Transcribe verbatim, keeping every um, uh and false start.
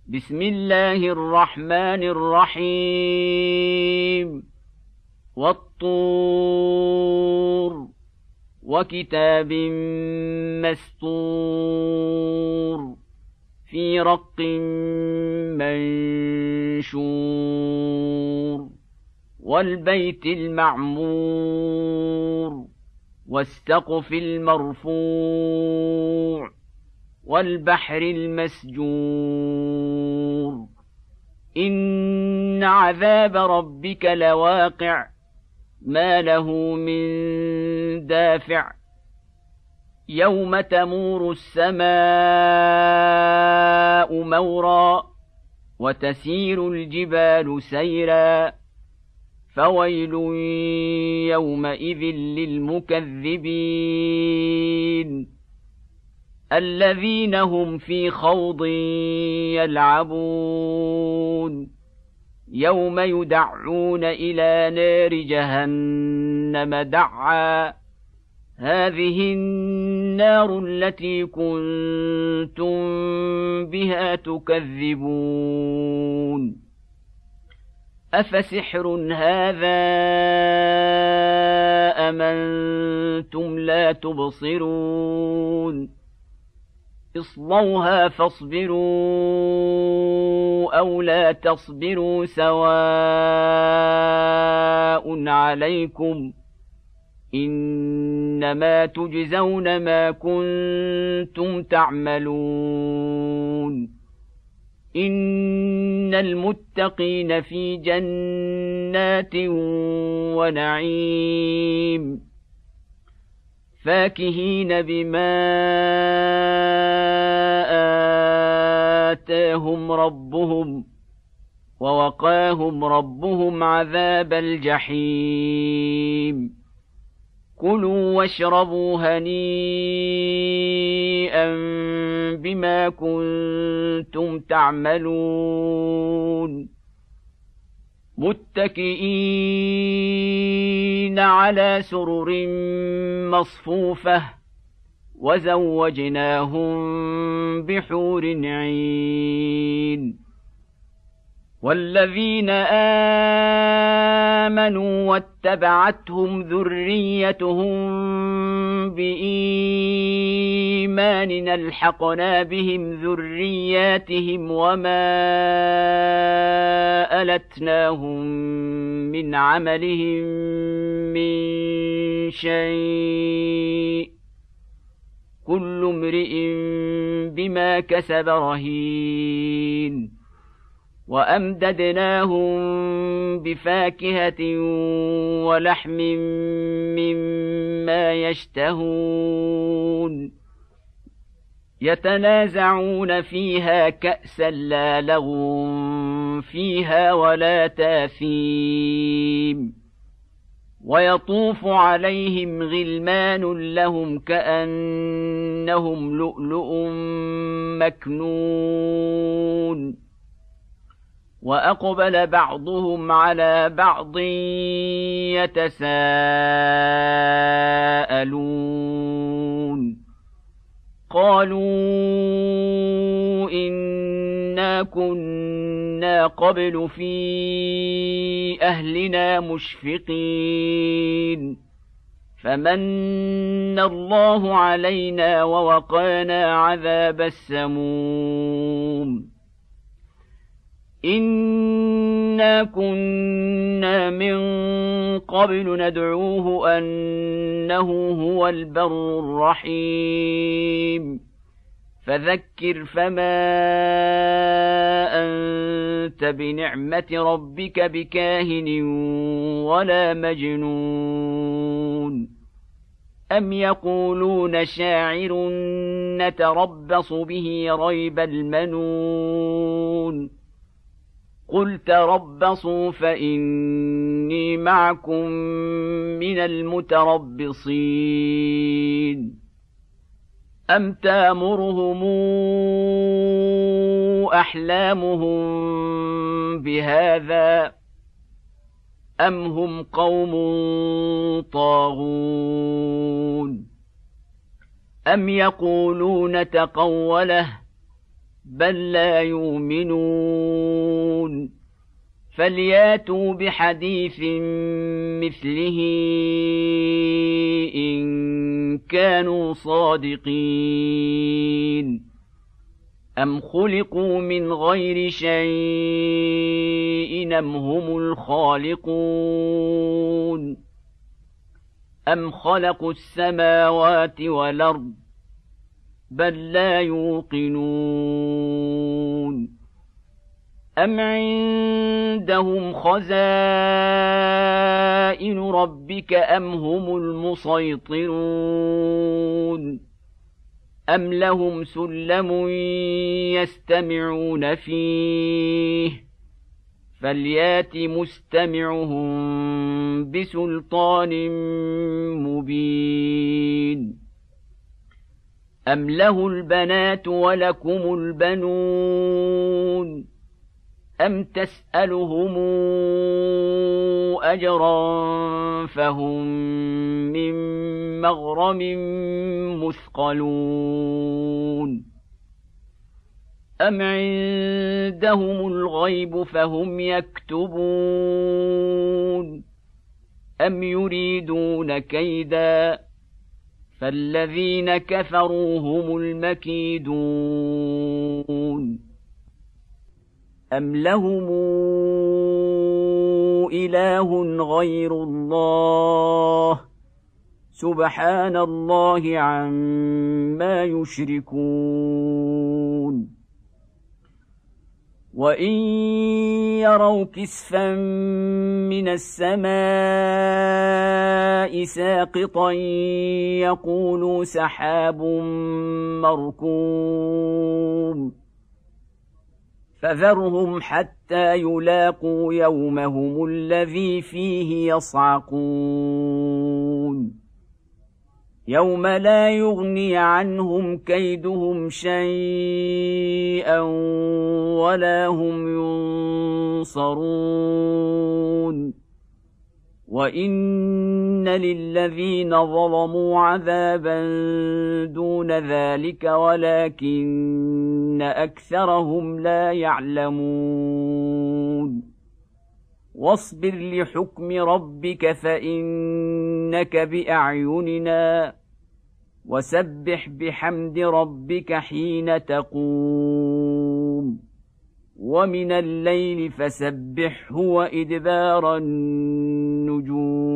بسم الله الرحمن الرحيم والطور وكتاب مسطور في رق منشور والبيت المعمور والسقف المرفوع والبحر المسجور إن عذاب ربك لواقع ما له من دافع يوم تمور السماء مورا وتسير الجبال سيرا فويل يومئذ للمكذبين الذين هم في خوض يلعبون يوم يدعون إلى نار جهنم دعا هذه النار التي كنتم بها تكذبون أفسحر هذا أم أنتم لا تبصرون اصلوها فاصبروا أو لا تصبروا سواء عليكم إنما تجزون ما كنتم تعملون إن المتقين في جنات ونعيم فاكهين بما آتاهم ربهم ووقاهم ربهم عذاب الجحيم كلوا واشربوا هنيئا بما كنتم تعملون متكئين على سرر مصفوفة وزوجناهم بحور عين والذين آمنوا واتبعتهم ذريتهم بإيمان ألحقنا بهم ذرياتهم وما ألتناهم من عملهم من شيء كل امرئ بما كسب رهين وأمددناهم بفاكهة ولحم مما يشتهون يتنازعون فيها كأسا لا لغو فيها ولا تاثيم ويطوف عليهم غلمان لهم كأنهم لؤلؤ مكنون وأقبل بعضهم على بعض يتساءلون قالوا إنا كنا قبل في أهلنا مشفقين فمن الله علينا ووقانا عذاب السموم إنا كنا من قبل ندعوه أنه هو البر الرحيم فذكر فما أنت بنعمة ربك بكاهن ولا مجنون أم يقولون شاعر نتربص به ريب المنون قل تربصوا فإني معكم من المتربصين أم تأمرهم أحلامهم بهذا أم هم قوم طاغون أم يقولون تقوله بل لا يؤمنون فلياتوا بحديث مثله إن كانوا صادقين أم خلقوا من غير شيء أم هم الخالقون أم خلقوا السماوات والأرض بل لا يوقنون أم عندهم خزائن ربك أم هم المسيطرون أم لهم سلم يستمعون فيه فليات مستمعهم بسلطان مبين أم له البنات ولكم البنون أم تسألهم أجرا فهم من مغرم مثقلون أم عندهم الغيب فهم يكتبون أم يريدون كيدا فالذين كفروا هم المكيدون أم لهم إله غير الله سبحان الله عما يشركون وإن يروا كسفا من السماء ساقطا يقولوا سحاب مركوم فذرهم حتى يلاقوا يومهم الذي فيه يصعقون يوم لا يغني عنهم كيدهم شيئا ولا هم ينصرون وإن للذين ظلموا عذابا دون ذلك ولكن أكثرهم لا يعلمون واصبر لحكم ربك فإنك بأعيننا وسبح بحمد ربك حين تقوم ومن الليل فسبحه وإدبار النجوم